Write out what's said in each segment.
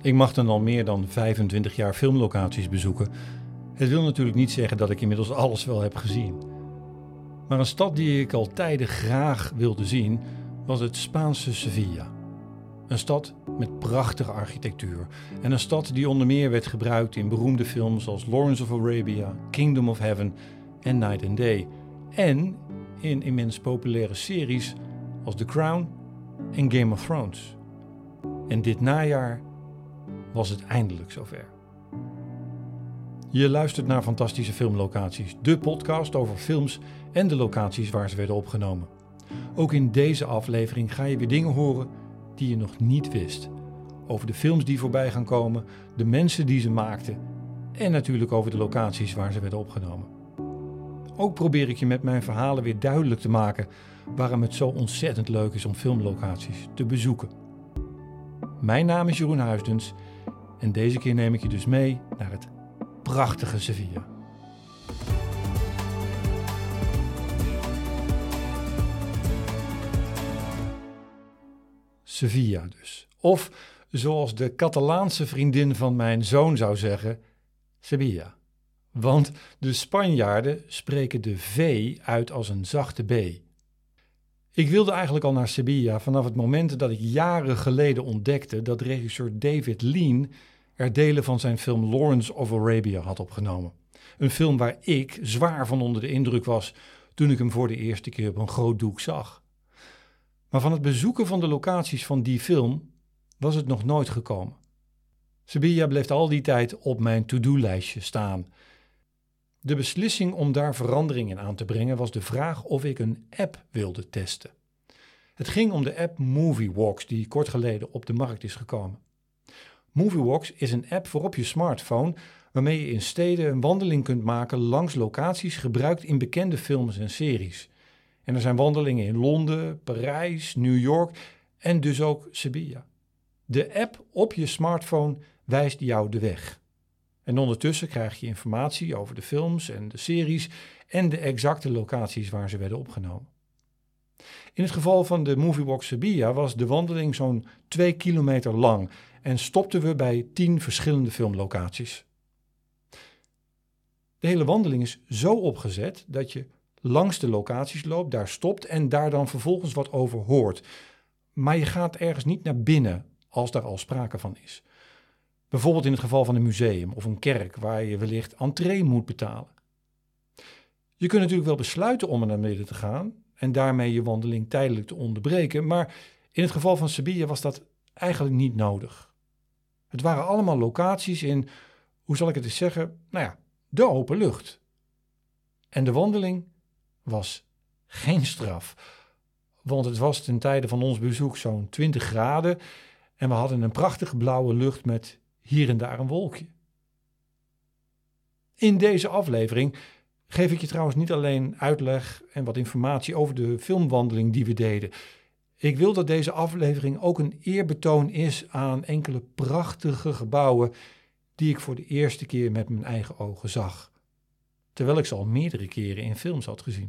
Ik mag dan al meer dan 25 jaar filmlocaties bezoeken. Het wil natuurlijk niet zeggen dat ik inmiddels alles wel heb gezien. Maar een stad die ik al tijden graag wilde zien, was het Spaanse Sevilla. Een stad met prachtige architectuur. En een stad die onder meer werd gebruikt in beroemde films als Lawrence of Arabia, Kingdom of Heaven en Night and Day. En in immens populaire series als The Crown en Game of Thrones. En dit najaar was het eindelijk zover. Je luistert naar Fantastische Filmlocaties, de podcast over films en de locaties waar ze werden opgenomen. Ook in deze aflevering ga je weer dingen horen die je nog niet wist. Over de films die voorbij gaan komen, de mensen die ze maakten en natuurlijk over de locaties waar ze werden opgenomen. Ook probeer ik je met mijn verhalen weer duidelijk te maken waarom het zo ontzettend leuk is om filmlocaties te bezoeken. Mijn naam is Jeroen Huisdens en deze keer neem ik je dus mee naar het prachtige Sevilla. Sevilla dus. Of zoals de Catalaanse vriendin van mijn zoon zou zeggen, Sevilla. Want de Spanjaarden spreken de V uit als een zachte B. Ik wilde eigenlijk al naar Sevilla vanaf het moment dat ik jaren geleden ontdekte dat regisseur David Lean er delen van zijn film Lawrence of Arabia had opgenomen. Een film waar ik zwaar van onder de indruk was toen ik hem voor de eerste keer op een groot doek zag. Maar van het bezoeken van de locaties van die film was het nog nooit gekomen. Sevilla bleef al die tijd op mijn to-do-lijstje staan. De beslissing om daar verandering in aan te brengen was de vraag of ik een app wilde testen. Het ging om de app MovieWalks die kort geleden op de markt is gekomen. MovieWalks is een app voor op je smartphone waarmee je in steden een wandeling kunt maken langs locaties gebruikt in bekende films en series. En er zijn wandelingen in Londen, Parijs, New York en dus ook Sevilla. De app op je smartphone wijst jou de weg. En ondertussen krijg je informatie over de films en de series en de exacte locaties waar ze werden opgenomen. In het geval van de MovieWalks Sevilla was de wandeling zo'n 2 kilometer lang en stopten we bij 10 verschillende filmlocaties. De hele wandeling is zo opgezet dat je langs de locaties loopt, daar stopt en daar dan vervolgens wat over hoort. Maar je gaat ergens niet naar binnen als daar al sprake van is. Bijvoorbeeld in het geval van een museum of een kerk waar je wellicht entree moet betalen. Je kunt natuurlijk wel besluiten om er naar beneden te gaan en daarmee je wandeling tijdelijk te onderbreken, maar in het geval van Sevilla was dat eigenlijk niet nodig. Het waren allemaal locaties in, hoe zal ik het eens zeggen, de open lucht. En de wandeling was geen straf, want het was ten tijde van ons bezoek zo'n 20 graden en we hadden een prachtige blauwe lucht met hier en daar een wolkje. In deze aflevering geef ik je trouwens niet alleen uitleg en wat informatie over de filmwandeling die we deden. Ik wil dat deze aflevering ook een eerbetoon is aan enkele prachtige gebouwen die ik voor de eerste keer met mijn eigen ogen zag, terwijl ik ze al meerdere keren in films had gezien.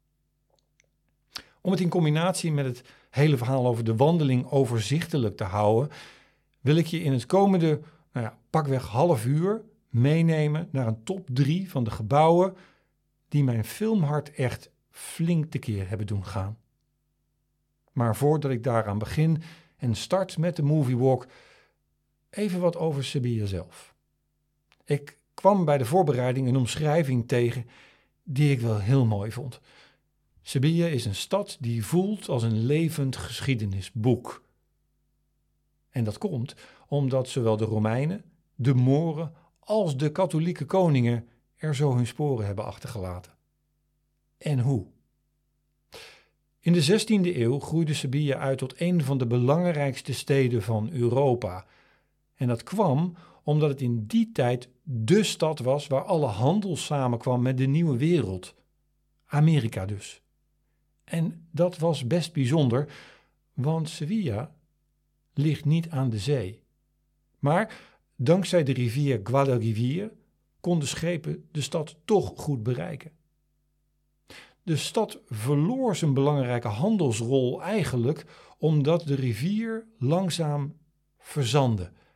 Om het in combinatie met het hele verhaal over de wandeling overzichtelijk te houden, wil ik je in het komende pakweg half uur meenemen naar een top 3 van de gebouwen die mijn filmhart echt flink tekeer hebben doen gaan. Maar voordat ik daaraan begin en start met de MovieWalk, even wat over Sevilla zelf. Ik kwam bij de voorbereiding een omschrijving tegen die ik wel heel mooi vond. Sevilla is een stad die voelt als een levend geschiedenisboek. En dat komt omdat zowel de Romeinen, de Moren als de katholieke koningen er zo hun sporen hebben achtergelaten. En hoe? In de 16e eeuw groeide Sevilla uit tot een van de belangrijkste steden van Europa. En dat kwam omdat het in die tijd dé stad was waar alle handel samenkwam met de nieuwe wereld. Amerika dus. En dat was best bijzonder, want Sevilla ligt niet aan de zee. Maar dankzij de rivier Guadalquivir konden schepen de stad toch goed bereiken. De stad verloor zijn belangrijke handelsrol eigenlijk omdat de rivier langzaam verzandde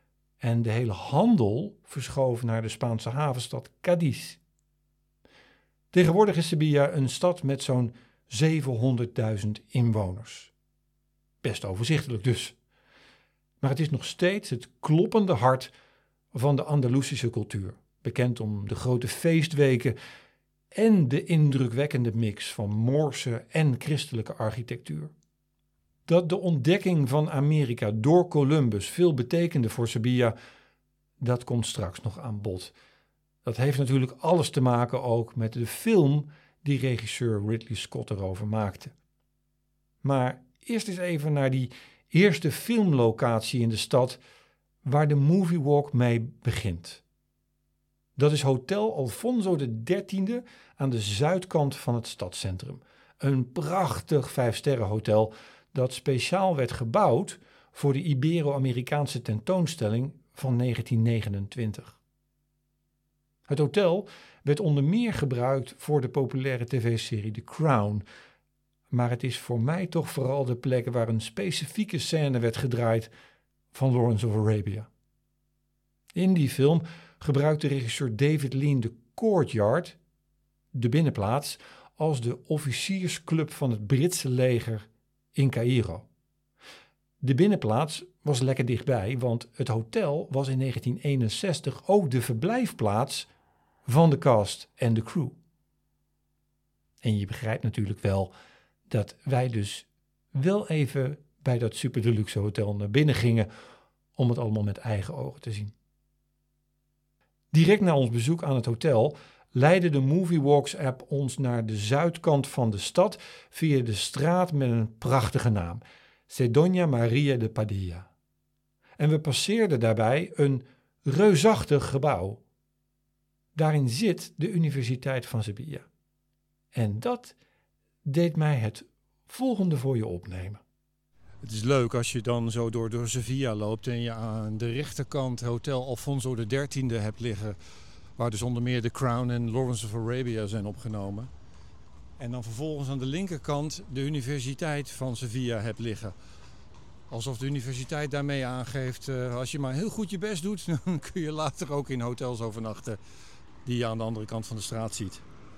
en de hele handel verschoof naar de Spaanse havenstad Cadiz. Tegenwoordig is Sevilla een stad met zo'n 700.000 inwoners. Best overzichtelijk dus. Maar het is nog steeds het kloppende hart van de Andalusische cultuur, bekend om de grote feestweken en de indrukwekkende mix van Moorse en christelijke architectuur. Dat de ontdekking van Amerika door Columbus veel betekende voor Sevilla, dat komt straks nog aan bod. Dat heeft natuurlijk alles te maken ook met de film die regisseur Ridley Scott erover maakte. Maar eerst eens even naar die eerste filmlocatie in de stad waar de Movie Walk mee begint. Dat is Hotel Alfonso XIII aan de zuidkant van het stadscentrum. Een prachtig 5-sterrenhotel dat speciaal werd gebouwd voor de Ibero-Amerikaanse tentoonstelling van 1929. Het hotel werd onder meer gebruikt voor de populaire tv-serie The Crown, maar het is voor mij toch vooral de plek waar een specifieke scène werd gedraaid van Lawrence of Arabia. In die film gebruikte regisseur David Lean de Courtyard, de binnenplaats, als de officiersclub van het Britse leger in Caïro. De binnenplaats was lekker dichtbij, want het hotel was in 1961 ook de verblijfplaats van de cast en de crew. En je begrijpt natuurlijk wel dat wij dus wel even bij dat super deluxe hotel naar binnen gingen om het allemaal met eigen ogen te zien. Direct na ons bezoek aan het hotel leidde de Movie Walks app ons naar de zuidkant van de stad via de straat met een prachtige naam, Doña María de Padilla. En we passeerden daarbij een reusachtig gebouw. Daarin zit de Universiteit van Sevilla. En dat deed mij het volgende voor je opnemen. Het is leuk als je dan zo door Sevilla loopt en je aan de rechterkant Hotel Alfonso XIII hebt liggen, waar dus onder meer The Crown en Lawrence of Arabia zijn opgenomen. En dan vervolgens aan de linkerkant de Universiteit van Sevilla hebt liggen. Alsof de universiteit daarmee aangeeft, als je maar heel goed je best doet, dan kun je later ook in hotels overnachten die je aan de andere kant van de straat ziet.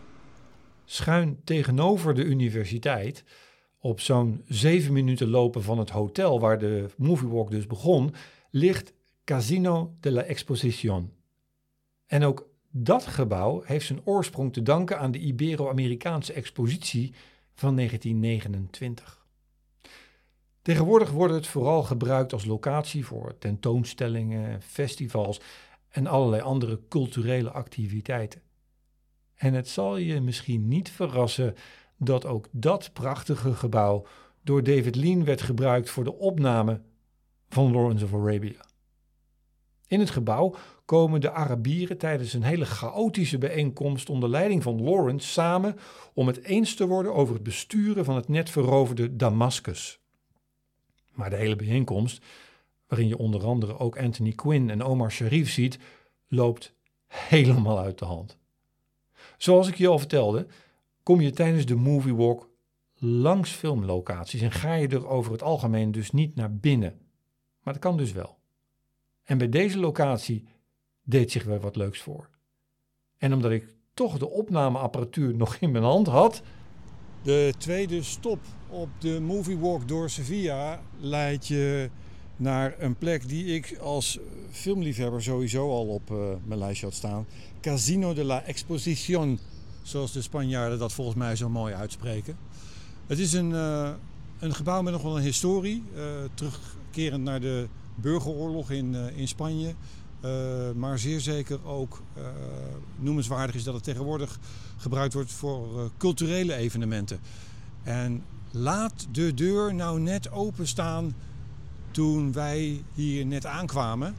Schuin tegenover de universiteit, op zo'n 7 minuten lopen van het hotel waar de Movie Walk dus begon, ligt Casino de la Exposición. En ook dat gebouw heeft zijn oorsprong te danken aan de Ibero-Amerikaanse expositie van 1929. Tegenwoordig wordt het vooral gebruikt als locatie voor tentoonstellingen, festivals en allerlei andere culturele activiteiten. En het zal je misschien niet verrassen dat ook dat prachtige gebouw door David Lean werd gebruikt voor de opname van Lawrence of Arabia. In het gebouw komen de Arabieren tijdens een hele chaotische bijeenkomst onder leiding van Lawrence samen om het eens te worden over het besturen van het net veroverde Damascus. Maar de hele bijeenkomst, waarin je onder andere ook Anthony Quinn en Omar Sharif ziet, loopt helemaal uit de hand. Zoals ik je al vertelde, kom je tijdens de Movie Walk langs filmlocaties en ga je er over het algemeen dus niet naar binnen. Maar dat kan dus wel. En bij deze locatie deed zich weer wat leuks voor. En omdat ik toch de opnameapparatuur nog in mijn hand had. De tweede stop op de Movie Walk door Sevilla leidt je naar een plek die ik als filmliefhebber sowieso al op mijn lijstje had staan. Casino de la Exposición, zoals de Spanjaarden dat volgens mij zo mooi uitspreken. Het is een gebouw met nog wel een historie, terugkerend naar de burgeroorlog in Spanje. Maar zeer zeker ook noemenswaardig is dat het tegenwoordig gebruikt wordt voor culturele evenementen. En laat de deur nou net openstaan toen wij hier net aankwamen.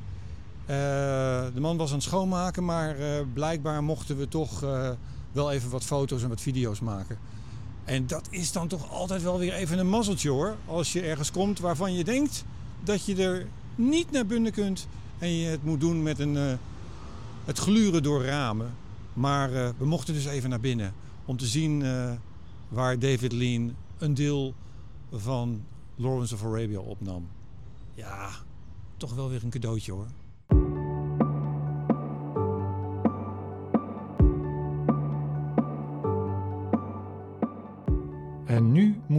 De man was aan het schoonmaken, maar blijkbaar mochten we toch wel even wat foto's en wat video's maken. En dat is dan toch altijd wel weer even een mazzeltje hoor. Als je ergens komt waarvan je denkt dat je er niet naar binnen kunt en je het moet doen met het gluren door ramen. Maar we mochten dus even naar binnen om te zien waar David Lean een deel van Lawrence of Arabia opnam. Ja, toch wel weer een cadeautje hoor.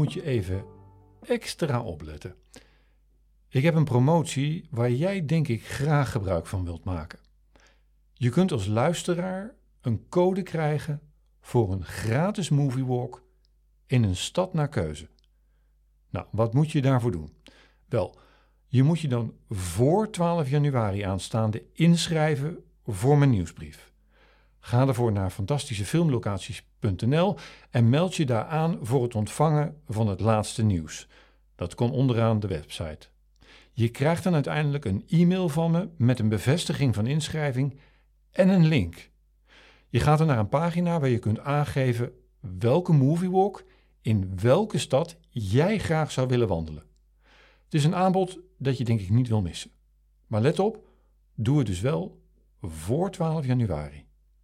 moet je even extra opletten. Ik heb een promotie waar jij denk ik graag gebruik van wilt maken. Je kunt als luisteraar een code krijgen voor een gratis moviewalk in een stad naar keuze. Nou, wat moet je daarvoor doen? Wel, je moet je dan voor 12 januari aanstaande inschrijven voor mijn nieuwsbrief. Ga ervoor naar fantastischefilmlocaties.nl en meld je daar aan voor het ontvangen van het laatste nieuws. Dat komt onderaan de website. Je krijgt dan uiteindelijk een e-mail van me met een bevestiging van inschrijving en een link. Je gaat dan naar een pagina waar je kunt aangeven welke moviewalk in welke stad jij graag zou willen wandelen. Het is een aanbod dat je denk ik niet wil missen. Maar let op, doe het dus wel voor 12 januari.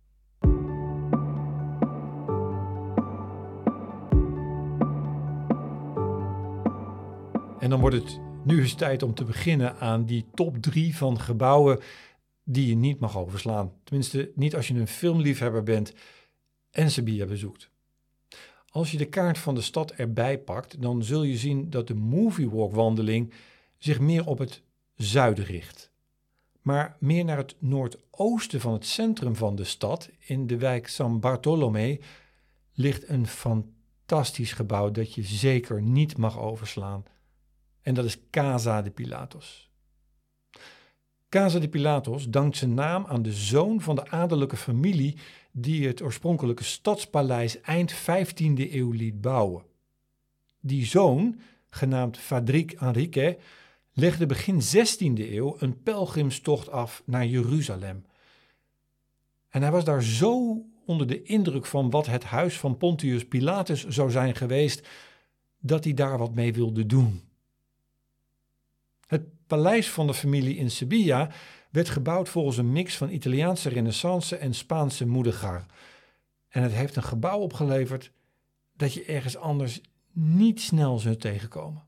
En dan wordt het nu eens tijd om te beginnen aan die top 3 van gebouwen die je niet mag overslaan. Tenminste, niet als je een filmliefhebber bent en Sevilla bezoekt. Als je de kaart van de stad erbij pakt, dan zul je zien dat de moviewalk-wandeling zich meer op het zuiden richt. Maar meer naar het noordoosten van het centrum van de stad, in de wijk San Bartolomé, ligt een fantastisch gebouw dat je zeker niet mag overslaan. En dat is Casa de Pilatos. Casa de Pilatos dankt zijn naam aan de zoon van de adellijke familie die het oorspronkelijke stadspaleis eind 15e eeuw liet bouwen. Die zoon, genaamd Fadrique Enrique, legde begin 16e eeuw een pelgrimstocht af naar Jeruzalem. En hij was daar zo onder de indruk van wat het huis van Pontius Pilatus zou zijn geweest, dat hij daar wat mee wilde doen. Het paleis van de familie in Sevilla werd gebouwd volgens een mix van Italiaanse renaissance en Spaanse mudéjar. En het heeft een gebouw opgeleverd dat je ergens anders niet snel zult tegenkomen.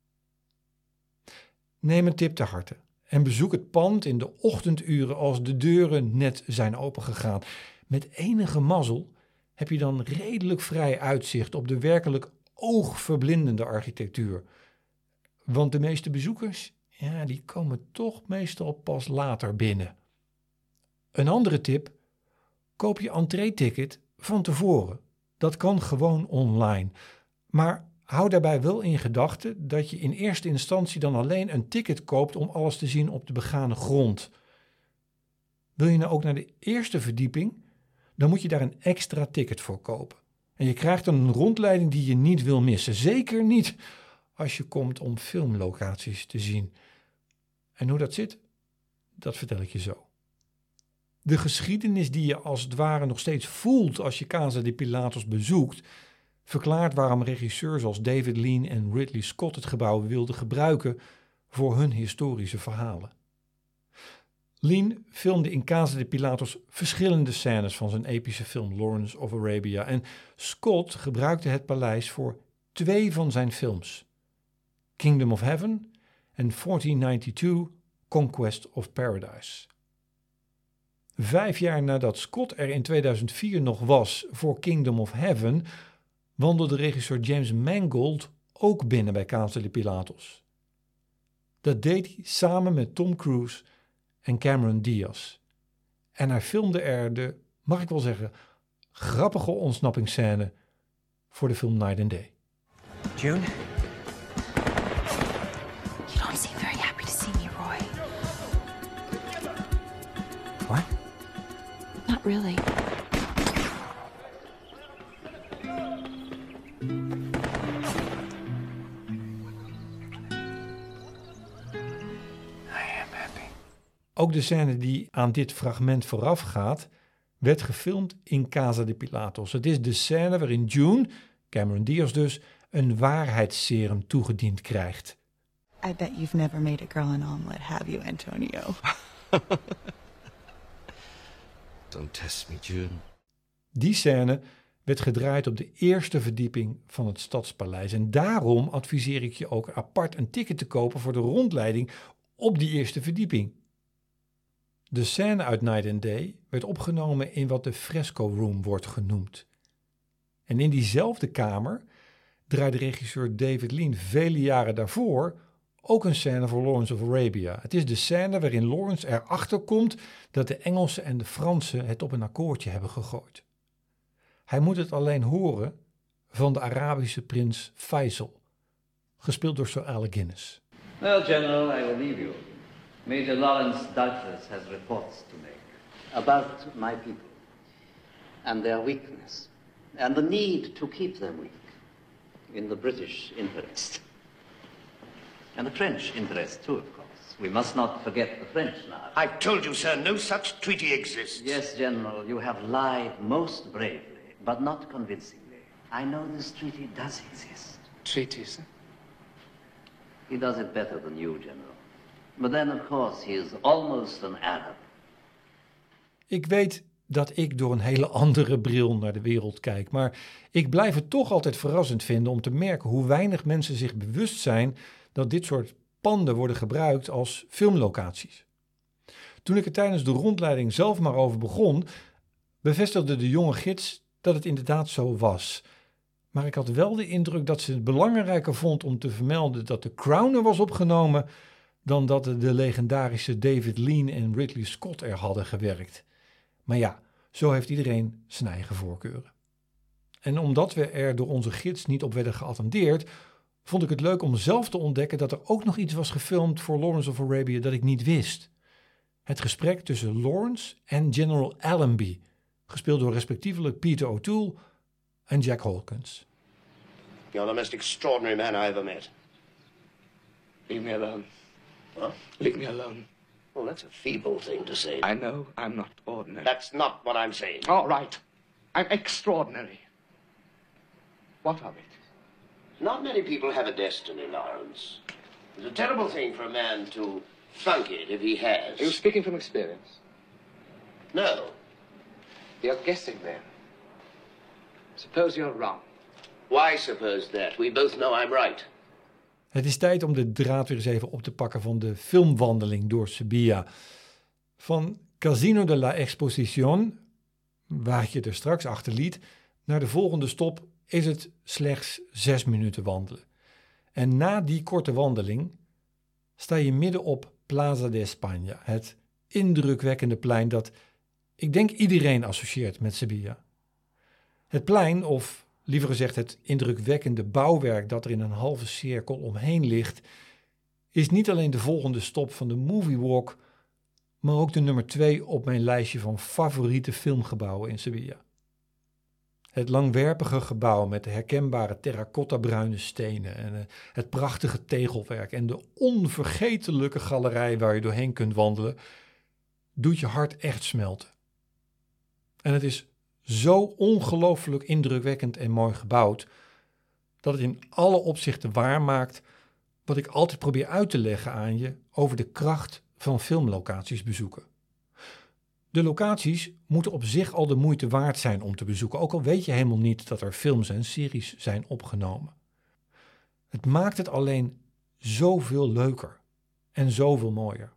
Neem een tip ter harte en bezoek het pand in de ochtenduren als de deuren net zijn opengegaan. Met enige mazzel heb je dan redelijk vrij uitzicht op de werkelijk oogverblindende architectuur. Want de meeste bezoekers, die komen toch meestal pas later binnen. Een andere tip, koop je entree-ticket van tevoren. Dat kan gewoon online. Maar hou daarbij wel in gedachten dat je in eerste instantie dan alleen een ticket koopt om alles te zien op de begane grond. Wil je nou ook naar de eerste verdieping, dan moet je daar een extra ticket voor kopen. En je krijgt dan een rondleiding die je niet wil missen. Zeker niet als je komt om filmlocaties te zien. En hoe dat zit, dat vertel ik je zo. De geschiedenis die je als het ware nog steeds voelt als je Casa de Pilatos bezoekt, verklaart waarom regisseurs als David Lean en Ridley Scott het gebouw wilden gebruiken voor hun historische verhalen. Lean filmde in Casa de Pilatos verschillende scènes van zijn epische film Lawrence of Arabia en Scott gebruikte het paleis voor 2 van zijn films, Kingdom of Heaven en 1492 Conquest of Paradise. 5 jaar nadat Scott er in 2004 nog was voor Kingdom of Heaven, wandelde regisseur James Mangold ook binnen bij Casa de Pilatos. Dat deed hij samen met Tom Cruise en Cameron Diaz. En hij filmde er de, mag ik wel zeggen, grappige ontsnappingsscène voor de film Night and Day. June? You don't seem very happy to see me, Roy. What? Not really. Ook de scène die aan dit fragment voorafgaat, werd gefilmd in Casa de Pilatos. Het is de scène waarin June, Cameron Diaz dus, een waarheidsserum toegediend krijgt. I bet you've never made a girl an omelet, have you, Antonio? Don't test me, June. Die scène werd gedraaid op de eerste verdieping van het Stadspaleis. En daarom adviseer ik je ook apart een ticket te kopen voor de rondleiding op die eerste verdieping. De scène uit Night and Day werd opgenomen in wat de Fresco Room wordt genoemd. En in diezelfde kamer draaide regisseur David Lean vele jaren daarvoor ook een scène voor Lawrence of Arabia. Het is de scène waarin Lawrence erachter komt dat de Engelsen en de Fransen het op een akkoordje hebben gegooid. Hij moet het alleen horen van de Arabische prins Faisal, gespeeld door Sir Alec Guinness. Well, General, I will leave you. Major Lawrence doubtless has reports to make about my people and their weakness and the need to keep them weak in the British interest. And the French interest too, of course. We must not forget the French now. I've told you, sir, no such treaty exists. Yes, General, you have lied most bravely, but not convincingly. I know this treaty does exist. Treaties? He does it better than you, General. But then, of course, he is almost an Arab. Ik weet dat ik door een hele andere bril naar de wereld kijk, maar ik blijf het toch altijd verrassend vinden om te merken hoe weinig mensen zich bewust zijn dat dit soort panden worden gebruikt als filmlocaties. Toen ik er tijdens de rondleiding zelf maar over begon, bevestigde de jonge gids dat het inderdaad zo was. Maar ik had wel de indruk dat ze het belangrijker vond om te vermelden dat The Crown er was opgenomen dan dat de legendarische David Lean en Ridley Scott er hadden gewerkt. Maar ja, zo heeft iedereen zijn eigen voorkeuren. En omdat we er door onze gids niet op werden geattendeerd, vond ik het leuk om zelf te ontdekken dat er ook nog iets was gefilmd voor Lawrence of Arabia dat ik niet wist. Het gesprek tussen Lawrence en General Allenby, gespeeld door respectievelijk Peter O'Toole en Jack Hawkins. You're the most extraordinary man I ever met. Leave me alone. Huh? Leave me alone. Well, that's a feeble thing to say. I know I'm not ordinary. That's not what I'm saying. All right. I'm extraordinary. What of it? Not many people have a destiny, Lawrence. It's a terrible thing for a man to funk it if he has. Are you speaking from experience? No. You're guessing then. Suppose you're wrong. Why suppose that? We both know I'm right. Het is tijd om de draad weer eens even op te pakken van de filmwandeling door Sevilla. Van Casino de la Exposición, waar ik je er straks achter liet, naar de volgende stop is het slechts 6 minuten wandelen. En na die korte wandeling sta je midden op Plaza de España, het indrukwekkende plein dat ik denk iedereen associeert met Sevilla. Het plein, of liever gezegd het indrukwekkende bouwwerk dat er in een halve cirkel omheen ligt, is niet alleen de volgende stop van de Movie Walk, maar ook de nummer 2 op mijn lijstje van favoriete filmgebouwen in Sevilla. Het langwerpige gebouw met de herkenbare terracotta-bruine stenen en het prachtige tegelwerk en de onvergetelijke galerij waar je doorheen kunt wandelen, doet je hart echt smelten. En het is zo ongelooflijk indrukwekkend en mooi gebouwd, dat het in alle opzichten waarmaakt wat ik altijd probeer uit te leggen aan je over de kracht van filmlocaties bezoeken. De locaties moeten op zich al de moeite waard zijn om te bezoeken, ook al weet je helemaal niet dat er films en series zijn opgenomen. Het maakt het alleen zoveel leuker en zoveel mooier.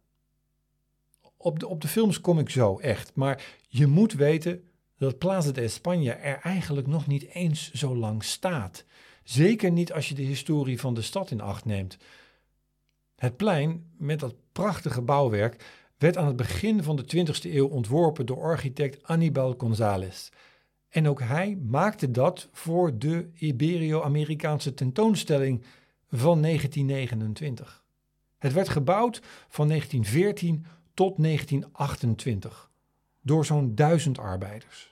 Op de films kom ik zo echt, maar je moet weten dat Plaza de España er eigenlijk nog niet eens zo lang staat. Zeker niet als je de historie van de stad in acht neemt. Het plein met dat prachtige bouwwerk werd aan het begin van de 20e eeuw ontworpen door architect Aníbal González. En ook hij maakte dat voor de Ibero-Amerikaanse tentoonstelling van 1929. Het werd gebouwd van 1914 tot 1928 door zo'n 1000 arbeiders.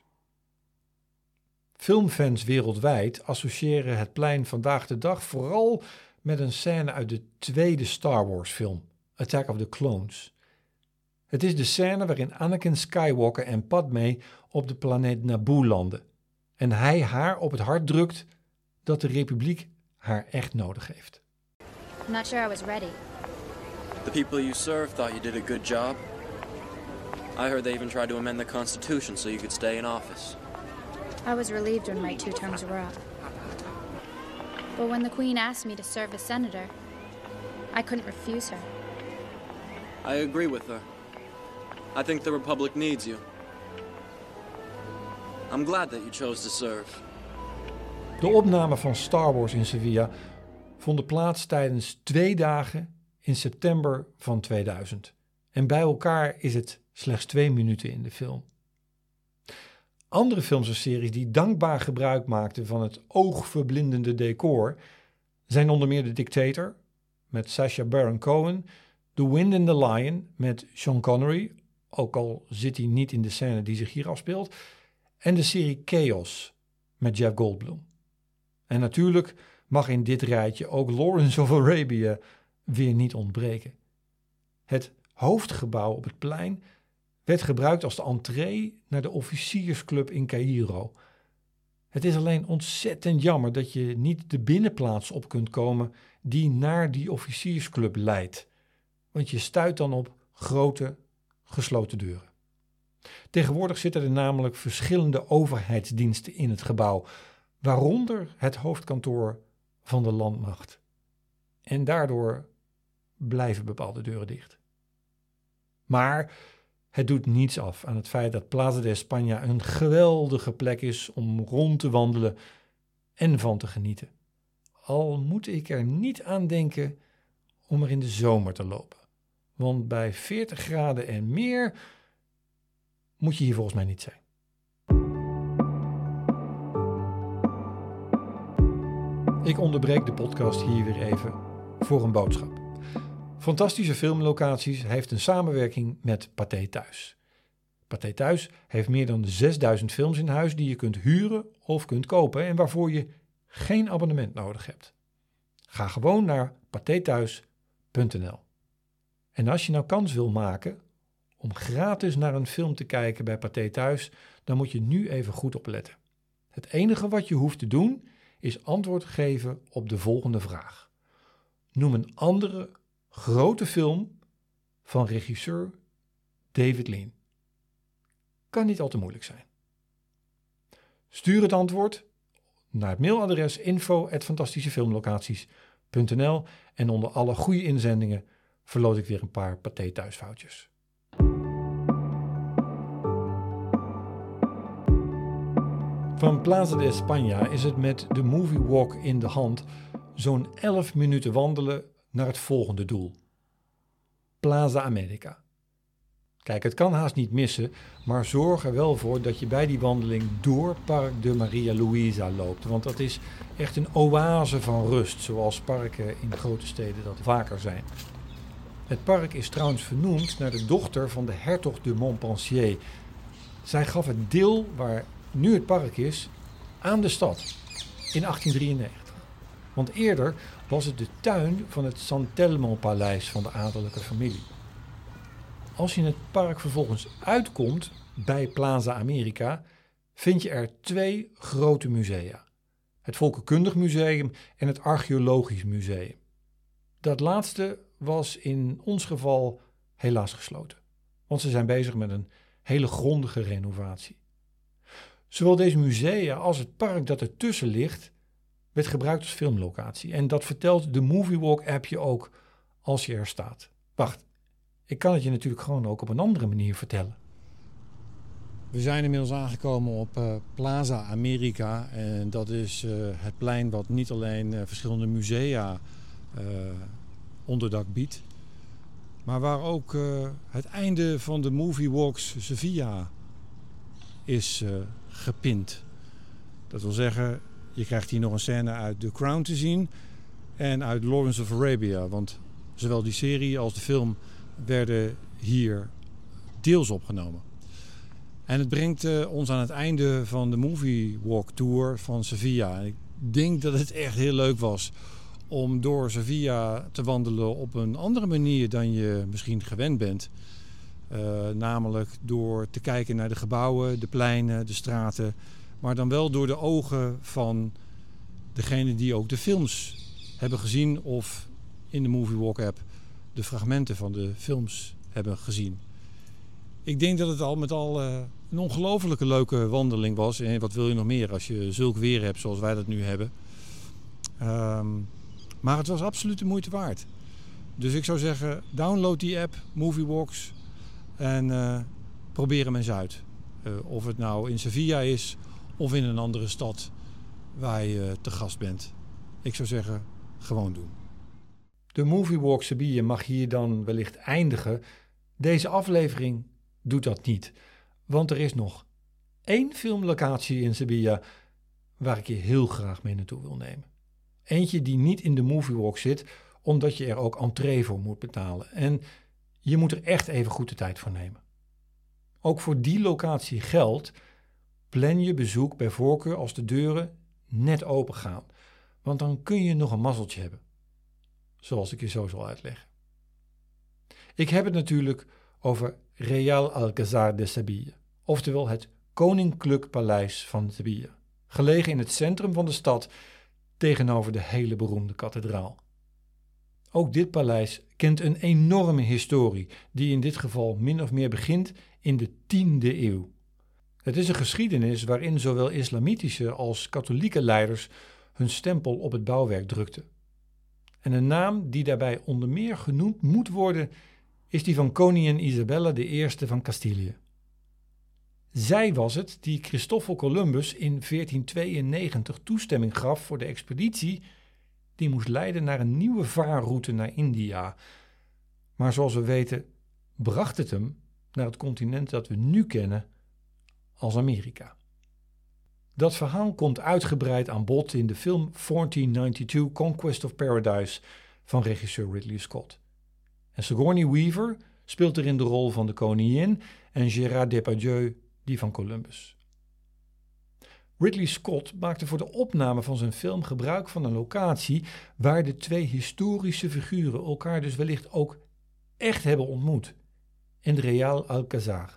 Filmfans wereldwijd associëren het plein vandaag de dag vooral met een scène uit de tweede Star Wars film, Attack of the Clones. Het is de scène waarin Anakin Skywalker en Padmé op de planeet Naboo landen en hij haar op het hart drukt dat de Republiek haar echt nodig heeft. I'm not sure I was ready. The people you serve thought you did a good job. I heard they even tried to amend the Constitution so you could stay in office. I was relieved when my 2 terms were up. But when the Queen asked me to serve as senator, I couldn't refuse her. I agree with her. I think the Republic needs you. I'm glad that you chose to serve. De opnamen van Star Wars in Sevilla vonden plaats tijdens 2 dagen in september van 2000. En bij elkaar is het slechts 2 minuten in de film. Andere films en series die dankbaar gebruik maakten van het oogverblindende decor zijn onder meer The Dictator met Sacha Baron Cohen, The Wind and the Lion met Sean Connery, ook al zit hij niet in de scène die zich hier afspeelt, en de serie Chaos met Jeff Goldblum. En natuurlijk mag in dit rijtje ook Lawrence of Arabia weer niet ontbreken. Het hoofdgebouw op het plein werd gebruikt als de entree naar de officiersclub in Caïro. Het is alleen ontzettend jammer dat je niet de binnenplaats op kunt komen die naar die officiersclub leidt. Want je stuit dan op grote, gesloten deuren. Tegenwoordig zitten er namelijk verschillende overheidsdiensten in het gebouw, waaronder het hoofdkantoor van de landmacht. En daardoor blijven bepaalde deuren dicht. Maar het doet niets af aan het feit dat Plaza de España een geweldige plek is om rond te wandelen en van te genieten. Al moet ik er niet aan denken om er in de zomer te lopen. Want bij 40 graden en meer moet je hier volgens mij niet zijn. Ik onderbreek de podcast hier weer even voor een boodschap. Fantastische Filmlocaties heeft een samenwerking met Pathé Thuis. Pathé Thuis heeft meer dan 6000 films in huis die je kunt huren of kunt kopen en waarvoor je geen abonnement nodig hebt. Ga gewoon naar pathethuis.nl. En als je nou kans wil maken om gratis naar een film te kijken bij Pathé Thuis, dan moet je nu even goed opletten. Het enige wat je hoeft te doen is antwoord geven op de volgende vraag. Noem een andere grote film van regisseur David Lean. Kan niet al te moeilijk zijn. Stuur het antwoord naar het mailadres info@fantastischefilmlocaties.nl en onder alle goede inzendingen verloot ik weer een paar Pathé Thuisfoutjes. Van Plaza de España is het met de Movie Walk in de hand zo'n 11 minuten wandelen naar het volgende doel. Plaza America. Kijk, het kan haast niet missen, maar zorg er wel voor dat je bij die wandeling door Park de Maria Luisa loopt. Want dat is echt een oase van rust, zoals parken in grote steden dat vaker zijn. Het park is trouwens vernoemd naar de dochter van de hertog de Montpensier. Zij gaf het deel waar nu het park is aan de stad in 1893. Want eerder was het de tuin van het San Telmo-paleis van de adellijke familie. Als je in het park vervolgens uitkomt bij Plaza America, vind je er 2 grote musea. Het Volkenkundig Museum en het Archeologisch Museum. Dat laatste was in ons geval helaas gesloten, want ze zijn bezig met een hele grondige renovatie. Zowel deze musea als het park dat ertussen ligt werd gebruikt als filmlocatie. En dat vertelt de Movie Walk app je ook als je er staat. Wacht, ik kan het je natuurlijk gewoon ook op een andere manier vertellen. We zijn inmiddels aangekomen op Plaza America. En dat is het plein wat niet alleen verschillende musea onderdak biedt, maar waar ook het einde van de Movie Walks Sevilla is gepind. Dat wil zeggen, je krijgt hier nog een scène uit The Crown te zien en uit Lawrence of Arabia. Want zowel die serie als de film werden hier deels opgenomen. En het brengt ons aan het einde van de Movie Walk Tour van Sevilla. Ik denk dat het echt heel leuk was om door Sevilla te wandelen op een andere manier dan je misschien gewend bent. Namelijk door te kijken naar de gebouwen, de pleinen, de straten, maar dan wel door de ogen van degene die ook de films hebben gezien of in de Movie Walk app de fragmenten van de films hebben gezien. Ik denk dat het al met al een ongelofelijke leuke wandeling was. En wat wil je nog meer als je zulk weer hebt zoals wij dat nu hebben. Maar het was absoluut de moeite waard. Dus ik zou zeggen, download die app, Movie Walks, en probeer hem eens uit. Of het nou in Sevilla is of in een andere stad waar je te gast bent. Ik zou zeggen, gewoon doen. De Movie Walk Sevilla mag hier dan wellicht eindigen. Deze aflevering doet dat niet. Want er is nog 1 filmlocatie in Sevilla waar ik je heel graag mee naartoe wil nemen. Eentje die niet in de Movie Walk zit, omdat je er ook entree voor moet betalen. En je moet er echt even goed de tijd voor nemen. Ook voor die locatie geldt, plan je bezoek bij voorkeur als de deuren net open gaan. Want dan kun je nog een mazzeltje hebben. Zoals ik je zo zal uitleggen. Ik heb het natuurlijk over Real Alcázar de Sevilla. Oftewel het Koninklijk Paleis van Sevilla. Gelegen in het centrum van de stad tegenover de hele beroemde kathedraal. Ook dit paleis kent een enorme historie die in dit geval min of meer begint in de 10e eeuw. Het is een geschiedenis waarin zowel islamitische als katholieke leiders hun stempel op het bouwwerk drukten. En een naam die daarbij onder meer genoemd moet worden is die van koningin Isabella I van Castilië. Zij was het die Christoffel Columbus in 1492 toestemming gaf voor de expeditie die moest leiden naar een nieuwe vaarroute naar India. Maar zoals we weten bracht het hem naar het continent dat we nu kennen als Amerika. Dat verhaal komt uitgebreid aan bod in de film 1492 Conquest of Paradise van regisseur Ridley Scott. En Sigourney Weaver speelt erin de rol van de koningin en Gérard Depardieu die van Columbus. Ridley Scott maakte voor de opname van zijn film gebruik van een locatie waar de 2 historische figuren elkaar dus wellicht ook echt hebben ontmoet, in de Real Alcázar.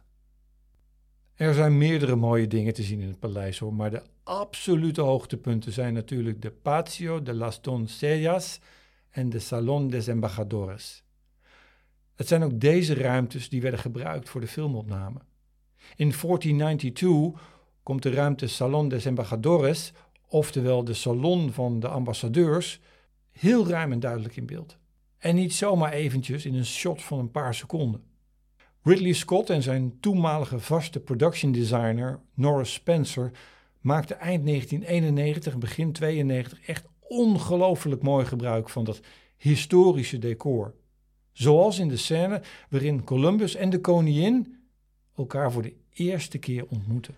Er zijn meerdere mooie dingen te zien in het paleis hoor, maar de absolute hoogtepunten zijn natuurlijk de Patio de las Doncellas en de Salón des Embajadores. Het zijn ook deze ruimtes die werden gebruikt voor de filmopname. In 1492 komt de ruimte Salón des Embajadores, oftewel de salon van de ambassadeurs, heel ruim en duidelijk in beeld. En niet zomaar eventjes in een shot van een paar seconden. Ridley Scott en zijn toenmalige vaste production designer Norris Spencer maakten eind 1991 en begin 92 echt ongelooflijk mooi gebruik van dat historische decor. Zoals in de scène waarin Columbus en de koningin elkaar voor de eerste keer ontmoeten.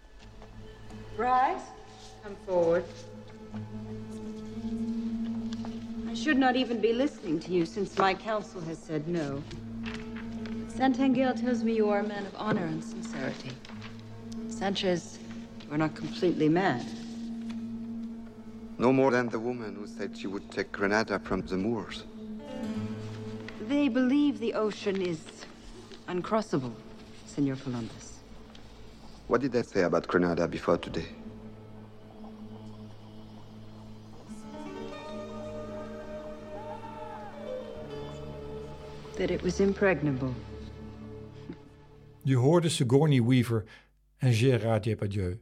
Rise, come forward. I should not even be listening to you since my counsel has said no. Santangel tells me you are a man of honor and sincerity. Sanchez, you are not completely mad. No more than the woman who said she would take Granada from the Moors. They believe the ocean is uncrossable, Senor Columbus. What did they say about Granada before today? That it was impregnable. Je hoorde Sigourney Weaver en Gérard Depardieu.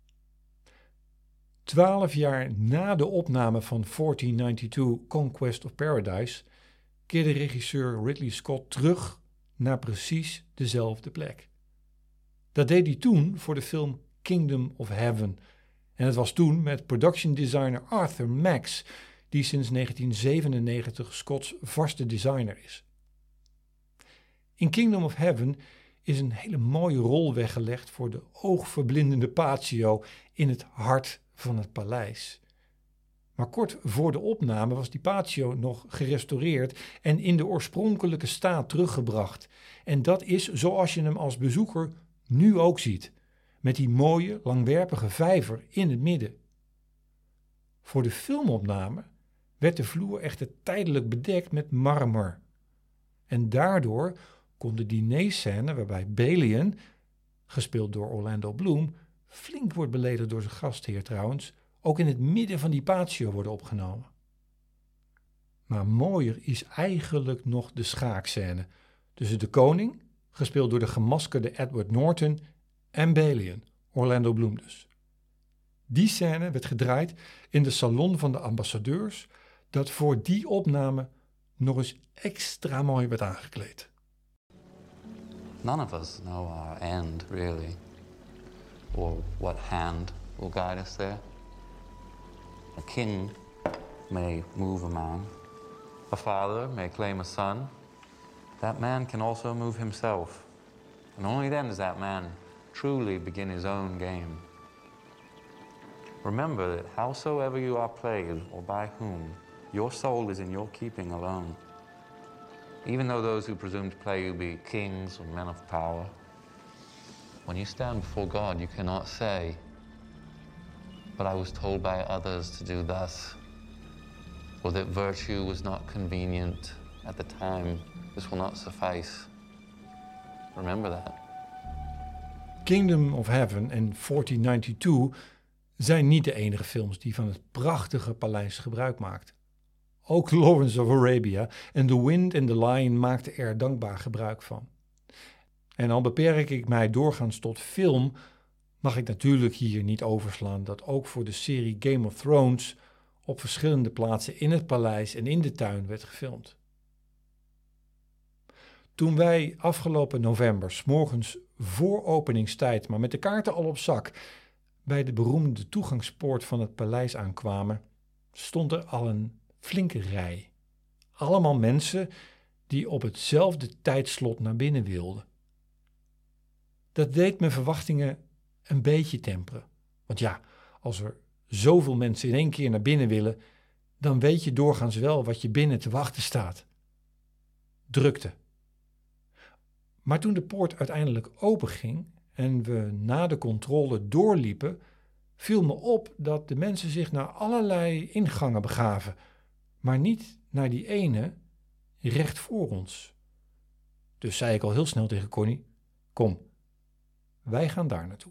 12 jaar na de opname van 1492 Conquest of Paradise keerde regisseur Ridley Scott terug naar precies dezelfde plek. Dat deed hij toen voor de film Kingdom of Heaven. En het was toen met production designer Arthur Max, die sinds 1997 Scotts vaste designer is. In Kingdom of Heaven is een hele mooie rol weggelegd voor de oogverblindende patio in het hart van het paleis. Maar kort voor de opname was die patio nog gerestaureerd en in de oorspronkelijke staat teruggebracht. En dat is zoals je hem als bezoeker nu ook ziet, met die mooie, langwerpige vijver in het midden. Voor de filmopname werd de vloer echter tijdelijk bedekt met marmer. En daardoor kon de dinerscène waarbij Balian, gespeeld door Orlando Bloom, flink wordt beledigd door zijn gastheer trouwens, ook in het midden van die patio worden opgenomen. Maar mooier is eigenlijk nog de schaakscène tussen de koning, gespeeld door de gemaskerde Edward Norton, en Balian, Orlando Bloom dus. Die scène werd gedraaid in de salon van de ambassadeurs, dat voor die opname nog eens extra mooi werd aangekleed. None of us know our end, really, or what hand will guide us there. A king may move a man. A father may claim a son. That man can also move himself. And only then does that man truly begin his own game. Remember that howsoever you are played, or by whom, your soul is in your keeping alone. Even though those who presume to play you be kings or men of power, when you stand before God, you cannot say, "But I was told by others to do thus," or that virtue was not convenient at the time. This will not suffice. Remember that. Kingdom of Heaven en 1492 zijn niet de enige films die van het prachtige paleis gebruik maakten. Ook Lawrence of Arabia en The Wind and the Lion maakten er dankbaar gebruik van. En al beperk ik mij doorgaans tot film, mag ik natuurlijk hier niet overslaan dat ook voor de serie Game of Thrones op verschillende plaatsen in het paleis en in de tuin werd gefilmd. Toen wij afgelopen november 's morgens voor openingstijd, maar met de kaarten al op zak, bij de beroemde toegangspoort van het paleis aankwamen, stond er al een flinke rij. Allemaal mensen die op hetzelfde tijdslot naar binnen wilden. Dat deed mijn verwachtingen een beetje temperen. Want ja, als er zoveel mensen in één keer naar binnen willen, dan weet je doorgaans wel wat je binnen te wachten staat. Drukte. Maar toen de poort uiteindelijk openging en we na de controle doorliepen, viel me op dat de mensen zich naar allerlei ingangen begaven, maar niet naar die ene recht voor ons. Dus zei ik al heel snel tegen Connie, kom, wij gaan daar naartoe.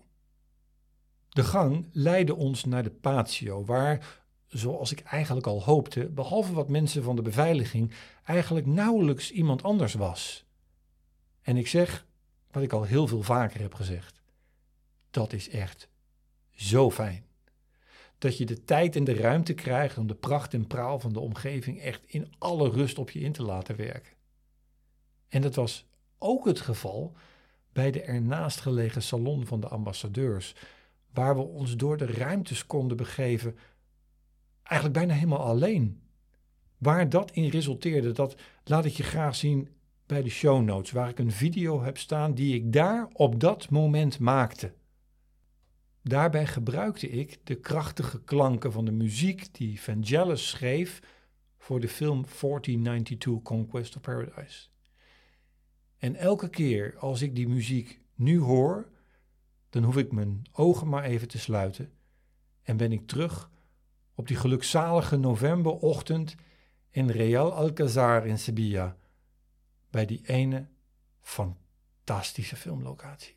De gang leidde ons naar de patio, waar, zoals ik eigenlijk al hoopte, behalve wat mensen van de beveiliging, eigenlijk nauwelijks iemand anders was. En ik zeg, wat ik al heel veel vaker heb gezegd, dat is echt zo fijn. Dat je de tijd en de ruimte krijgt om de pracht en praal van de omgeving echt in alle rust op je in te laten werken. En dat was ook het geval bij de ernaast gelegen salon van de ambassadeurs, waar we ons door de ruimtes konden begeven, eigenlijk bijna helemaal alleen. Waar dat in resulteerde, dat laat ik je graag zien bij de show notes, waar ik een video heb staan die ik daar op dat moment maakte. Daarbij gebruikte ik de krachtige klanken van de muziek die Vangelis schreef voor de film 1492 Conquest of Paradise. En elke keer als ik die muziek nu hoor, dan hoef ik mijn ogen maar even te sluiten en ben ik terug op die gelukzalige novemberochtend in Real Alcazar in Sevilla, bij die ene fantastische filmlocatie.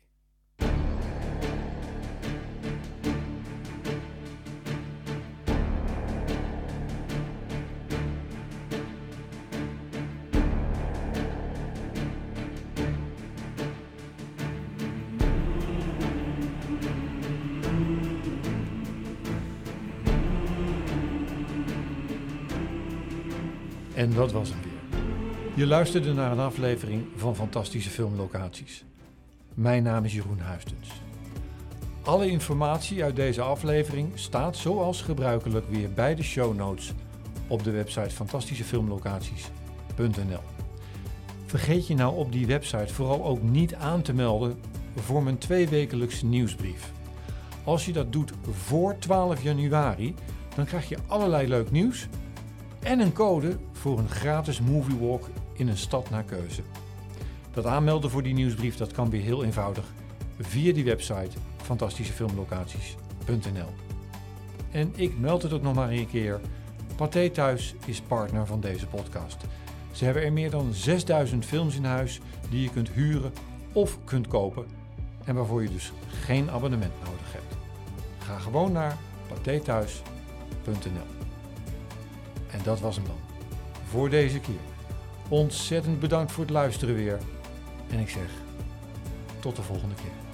En dat was hem weer. Je luisterde naar een aflevering van Fantastische Filmlocaties. Mijn naam is Jeroen Huistens. Alle informatie uit deze aflevering staat zoals gebruikelijk weer bij de show notes op de website fantastischefilmlocaties.nl. Vergeet je nou op die website vooral ook niet aan te melden voor mijn 2-wekelijkse nieuwsbrief. Als je dat doet voor 12 januari, dan krijg je allerlei leuk nieuws en een code voor een gratis moviewalk in een stad naar keuze. Dat aanmelden voor die nieuwsbrief, dat kan weer heel eenvoudig via die website fantastischefilmlocaties.nl. En ik meld het ook nog maar een keer. Pathé Thuis is partner van deze podcast. Ze hebben er meer dan 6000 films in huis die je kunt huren of kunt kopen en waarvoor je dus geen abonnement nodig hebt. Ga gewoon naar pathéthuis.nl. En dat was hem dan. Voor deze keer. Ontzettend bedankt voor het luisteren weer. En ik zeg, tot de volgende keer.